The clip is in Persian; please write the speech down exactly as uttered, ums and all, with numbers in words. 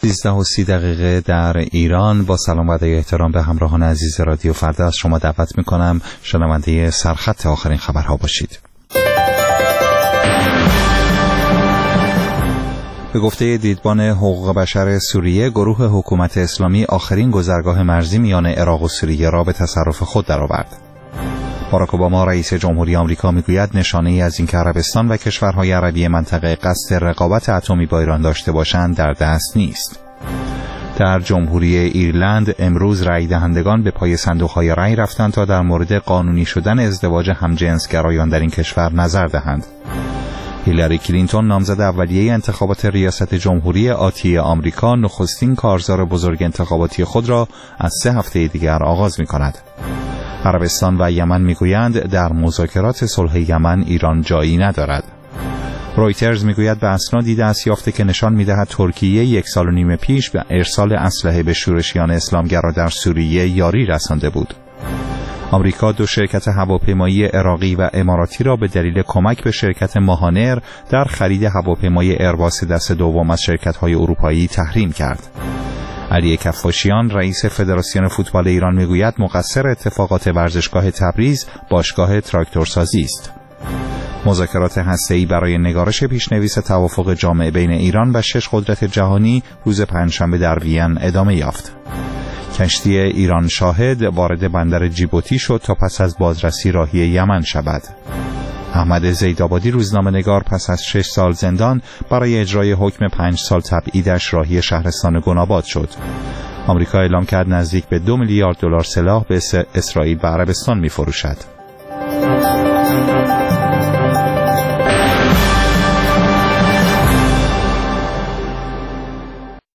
سیزده و سی دقیقه در ایران. با سلام و ادای احترام به همراهان عزیز رادیو فردا از شما دعوت میکنم شنونده سرخط آخرین خبرها باشید. به گفته دیدبان حقوق بشر سوریه، گروه حکومت اسلامی آخرین گذرگاه مرزی میان عراق و سوریه را به تصرف خود درآورد. باراک اوباما رئیس جمهوری آمریکا میگوید نشانه‌ای از اینکه عربستان و کشورهای عربی منطقه قصد رقابت اتمی با ایران داشته باشند در دست نیست. در جمهوری ایرلند امروز رأی دهندگان به پای صندوق‌های رأی رفتند تا در مورد قانونی شدن ازدواج همجنسگرایان در این کشور نظر دهند. هیلاری کلینتون نامزد اولیه انتخابات ریاست جمهوری آتی آمریکا نخستین کارزار بزرگ انتخاباتی خود را از سه هفته دیگر آغاز می‌کند. عربستان و یمن میگویند در مذاکرات صلح یمن ایران جایی ندارد. رویترز میگوید به اسنادی دست یافته که نشان میدهد ترکیه یک سال و نیم پیش به ارسال اسلحه به شورشیان اسلامگرا در سوریه یاری رسانده بود. آمریکا دو شرکت هواپیمایی عراقی و اماراتی را به دلیل کمک به شرکت ماهانر در خرید هواپیمای ایرباس دست دوم از شرکت‌های اروپایی تحریم کرد. علی کفاشیان رئیس فدراسیون فوتبال ایران میگوید مقصر اتفاقات ورزشگاه تبریز باشگاه تراکتورسازی است. مذاکرات هسته‌ای برای نگارش پیشنویس توافق جامع بین ایران و شش قدرت جهانی روز پنجشنبه در وین ادامه یافت. کشتی ایران شاهد وارد بندر جیبوتی شد تا پس از بازرسی راهی یمن شود. احمد زیدآبادی روزنامه‌نگار پس از شش سال زندان برای اجرای حکم پنج سال تبعیدش راهی شهرستان گناباد شد. آمریکا اعلام کرد نزدیک به دو میلیارد دلار سلاح به اسرائیل و عربستان می‌فروشد.